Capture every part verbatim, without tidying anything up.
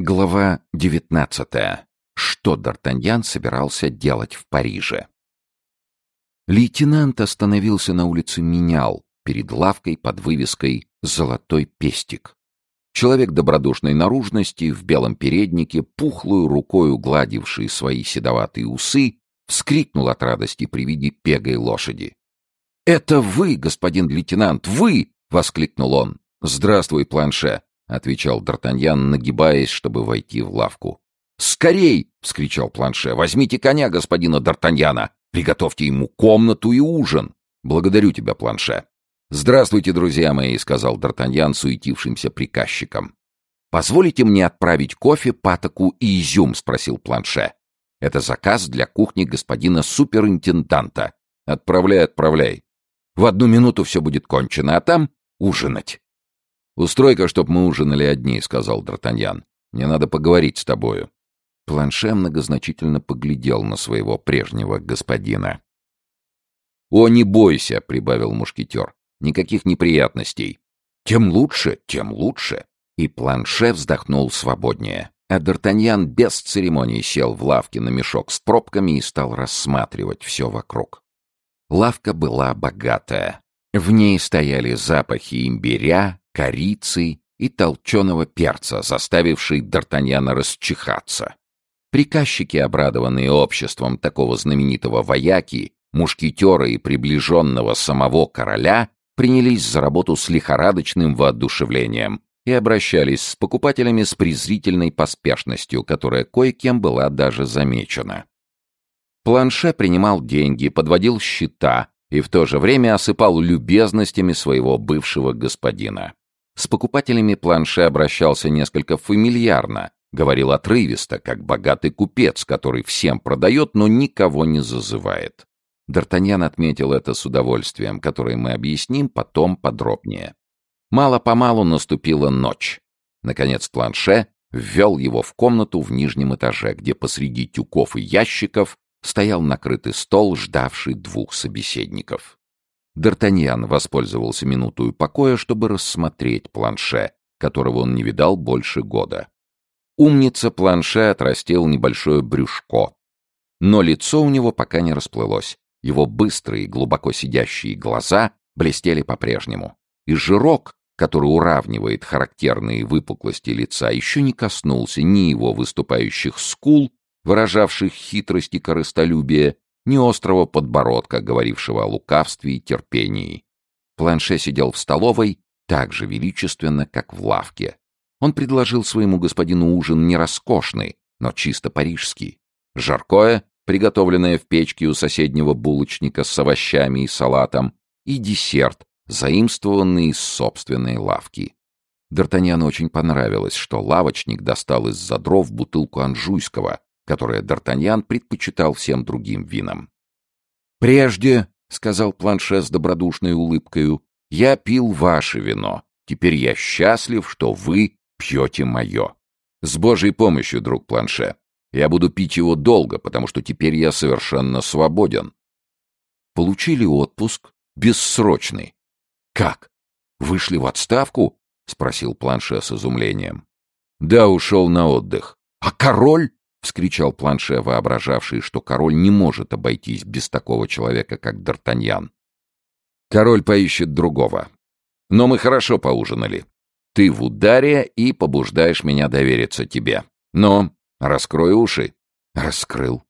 Глава девятнадцатая. Что Д'Артаньян собирался делать в Париже? Лейтенант остановился на улице Менял, перед лавкой под вывеской «Золотой пестик». Человек добродушной наружности, в белом переднике, пухлую рукою гладивший свои седоватые усы, вскрикнул от радости при виде пегой лошади. «Это вы, господин лейтенант, вы!» — воскликнул он. «Здравствуй, Планше!» — отвечал Д'Артаньян, нагибаясь, чтобы войти в лавку. «Скорей!» — вскричал Планше. «Возьмите коня господина Д'Артаньяна! Приготовьте ему комнату и ужин!» «Благодарю тебя, Планше!» «Здравствуйте, друзья мои!» — сказал Д'Артаньян суетившимся приказчикам. «Позволите мне отправить кофе, патоку и изюм?» — спросил Планше. «Это заказ для кухни господина суперинтенданта. Отправляй, отправляй. В одну минуту все будет кончено, а там ужинать». «Устрой-ка, чтоб мы ужинали одни», — сказал Д'Артаньян. «Мне надо поговорить с тобою». Планше многозначительно поглядел на своего прежнего господина. «О, не бойся», — прибавил мушкетер, — «никаких неприятностей». «Тем лучше, тем лучше». И Планше вздохнул свободнее. А Д'Артаньян без церемоний сел в лавке на мешок с пробками и стал рассматривать все вокруг. Лавка была богатая. В ней стояли запахи имбиря, корицы и толченого перца, заставивший Д'Артаньяна расчихаться. Приказчики, обрадованные обществом такого знаменитого вояки, мушкетера и приближенного самого короля, принялись за работу с лихорадочным воодушевлением и обращались с покупателями с презрительной поспешностью, которая кое-кем была даже замечена. Планше принимал деньги, подводил счета и в то же время осыпал любезностями своего бывшего господина. С покупателями Планше обращался несколько фамильярно, говорил отрывисто, как богатый купец, который всем продает, но никого не зазывает. Д'Артаньян отметил это с удовольствием, которое мы объясним потом подробнее. Мало-помалу наступила ночь. Наконец Планше ввел его в комнату в нижнем этаже, где посреди тюков и ящиков стоял накрытый стол, ждавший двух собеседников. Д'Артаньян воспользовался минутою покоя, чтобы рассмотреть Планше, которого он не видал больше года. Умница Планше отрастил небольшое брюшко, но лицо у него пока не расплылось. Его быстрые, глубоко сидящие глаза блестели по-прежнему, и жирок, который уравнивает характерные выпуклости лица, еще не коснулся ни его выступающих скул, выражавших хитрость и корыстолюбие, ни острого подбородка, говорившего о лукавстве и терпении. Планше сидел в столовой так же величественно, как в лавке. Он предложил своему господину ужин не роскошный, но чисто парижский. Жаркое, приготовленное в печке у соседнего булочника с овощами и салатом, и десерт, заимствованный из собственной лавки. Д'Артаньяну очень понравилось, что лавочник достал из-за дров бутылку анжуйского, которое Д'Артаньян предпочитал всем другим винам. «Прежде, — сказал Планше с добродушной улыбкою, — я пил ваше вино. Теперь я счастлив, что вы пьете мое. С Божьей помощью, друг Планше. Я буду пить его долго, потому что теперь я совершенно свободен». Получили отпуск бессрочный. «Как? Вышли в отставку?» — спросил Планше с изумлением. «Да, ушел на отдых». «А король?» — вскричал Планше, воображавший, что король не может обойтись без такого человека, как Д'Артаньян. «Король поищет другого. Но мы хорошо поужинали. Ты в ударе и побуждаешь меня довериться тебе. Но раскрой уши». «Раскрыл».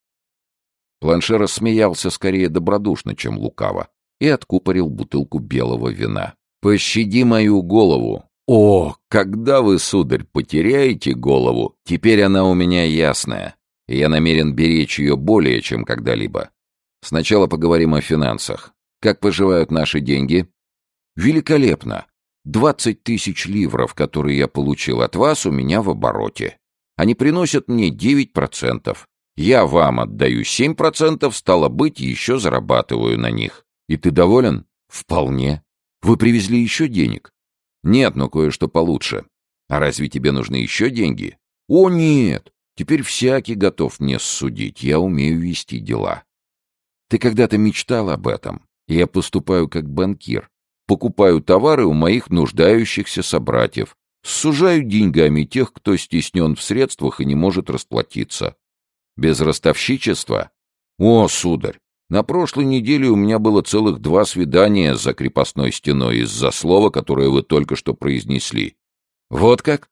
Планше рассмеялся скорее добродушно, чем лукаво, и откупорил бутылку белого вина. «Пощади мою голову. О, когда вы, сударь, потеряете голову, теперь она у меня ясная, и я намерен беречь ее более, чем когда-либо. Сначала поговорим о финансах. Как поживают наши деньги?» «Великолепно. Двадцать тысяч ливров, которые я получил от вас, у меня в обороте. Они приносят мне девять процентов. Я вам отдаю семь процентов, стало быть, еще зарабатываю на них. И ты доволен?» «Вполне. Вы привезли еще денег?» «Нет, но кое-что получше. А разве тебе нужны еще деньги?» «О, нет! Теперь всякий готов мне ссудить. Я умею вести дела». «Ты когда-то мечтал об этом. Я поступаю как банкир. Покупаю товары у моих нуждающихся собратьев. Сужаю деньгами тех, кто стеснен в средствах и не может расплатиться. Без ростовщичества? О, сударь, на прошлой неделе у меня было целых два свидания за крепостной стеной из-за слова, которое вы только что произнесли. Вот как?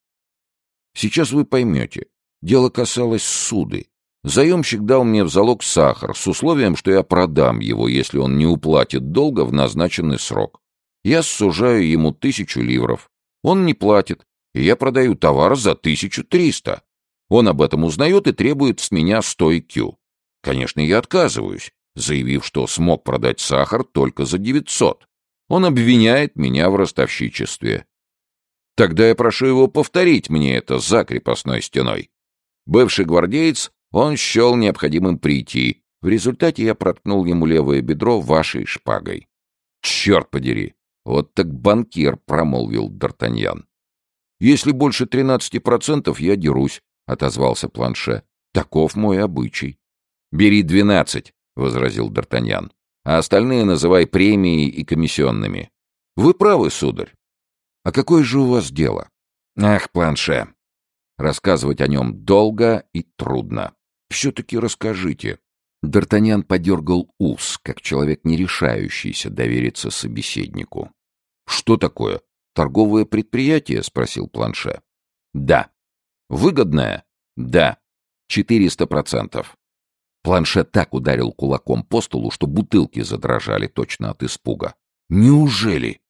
Сейчас вы поймете. Дело касалось суды. Заемщик дал мне в залог сахар с условием, что я продам его, если он не уплатит долга в назначенный срок. Я сужаю ему тысячу ливров. Он не платит, и я продаю товар за тысячу триста. Он об этом узнает и требует с меня сто кью. Конечно, я отказываюсь, заявив, что смог продать сахар только за девятьсот. Он обвиняет меня в ростовщичестве. Тогда я прошу его повторить мне это за крепостной стеной. Бывший гвардеец, он счел необходимым прийти. В результате я проткнул ему левое бедро вашей шпагой. «Черт подери! Вот так банкир!» — промолвил Д'Артаньян. «Если больше тринадцати процентов, я дерусь», — отозвался Планше. «Таков мой обычай». «Бери двенадцать», — возразил Д'Артаньян, «а остальные называй премией и комиссионными». «Вы правы, сударь. А какое же у вас дело?» «Ах, Планше, рассказывать о нем долго и трудно. Все-таки расскажите». Д'Артаньян подергал ус, как человек, не решающийся довериться собеседнику. «Что такое? Торговое предприятие?» — спросил Планше. «Да». «Выгодное?» «Да». «Четыреста процентов». Планше так ударил кулаком по столу, что бутылки задрожали точно от испуга. «Неужели?»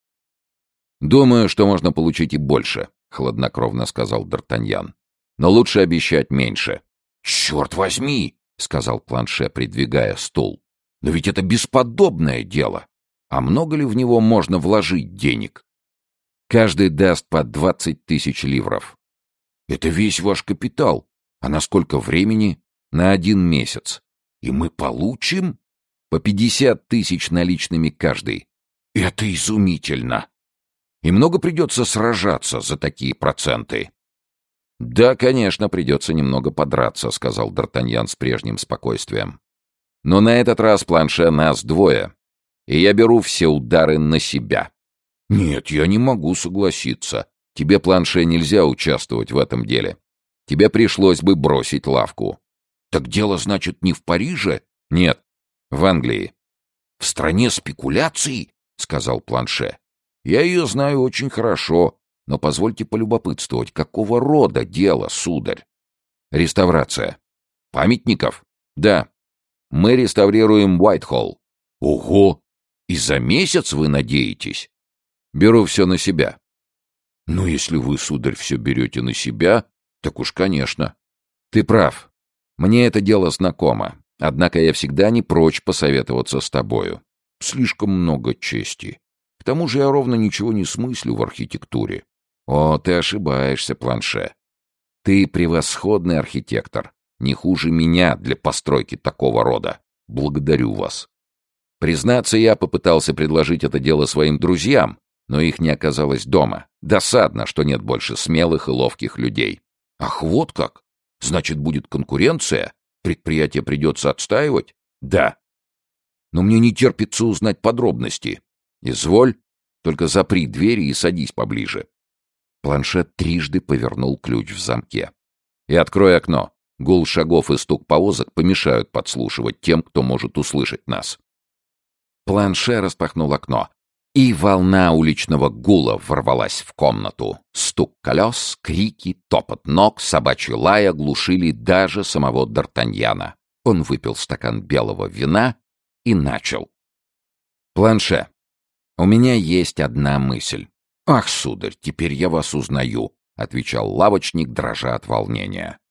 «Думаю, что можно получить и больше», — хладнокровно сказал Д'Артаньян. «Но лучше обещать меньше». «Черт возьми!» — сказал Планше, придвигая стул. «Но ведь это бесподобное дело! А много ли в него можно вложить денег?» «Каждый даст по двадцать тысяч ливров». «Это весь ваш капитал. А на сколько времени?» «На один месяц». «И мы получим?» «По пятьдесят тысяч наличными каждый». «Это изумительно!» «И много придется сражаться за такие проценты?» «Да, конечно, придется немного подраться», — сказал Д'Артаньян с прежним спокойствием. «Но на этот раз, Планше, нас двое, и я беру все удары на себя». «Нет, я не могу согласиться. Тебе, Планше, нельзя участвовать в этом деле. Тебе пришлось бы бросить лавку». «Так дело, значит, не в Париже?» «Нет, в Англии». «В стране спекуляций?» — сказал Планше. «Я ее знаю очень хорошо, но позвольте полюбопытствовать, какого рода дело, сударь?» «Реставрация». «Памятников?» «Да. Мы реставрируем Уайтхолл». «Ого! И за месяц вы надеетесь?» «Беру все на себя». «Ну, если вы, сударь, все берете на себя, так уж конечно». «Ты прав. Мне это дело знакомо, однако я всегда не прочь посоветоваться с тобою. Слишком много чести. К тому же я ровно ничего не смыслю в архитектуре». «О, ты ошибаешься, Планше. Ты превосходный архитектор, не хуже меня для постройки такого рода. Благодарю вас». Признаться, я попытался предложить это дело своим друзьям, но их не оказалось дома. Досадно, что нет больше смелых и ловких людей. «Ах, вот как! Значит, будет конкуренция? Предприятие придется отстаивать?» «Да». «Но мне не терпится узнать подробности». «Изволь, только запри двери и садись поближе». Планшет трижды повернул ключ в замке. «И открой окно. Гул шагов и стук повозок помешают подслушивать тем, кто может услышать нас». Планше распахнул окно, и волна уличного гула ворвалась в комнату. Стук колес, крики, топот ног, собачий лай оглушили даже самого Д'Артаньяна. Он выпил стакан белого вина и начал. «Планше, у меня есть одна мысль». «Ах, сударь, теперь я вас узнаю», — отвечал лавочник, дрожа от волнения.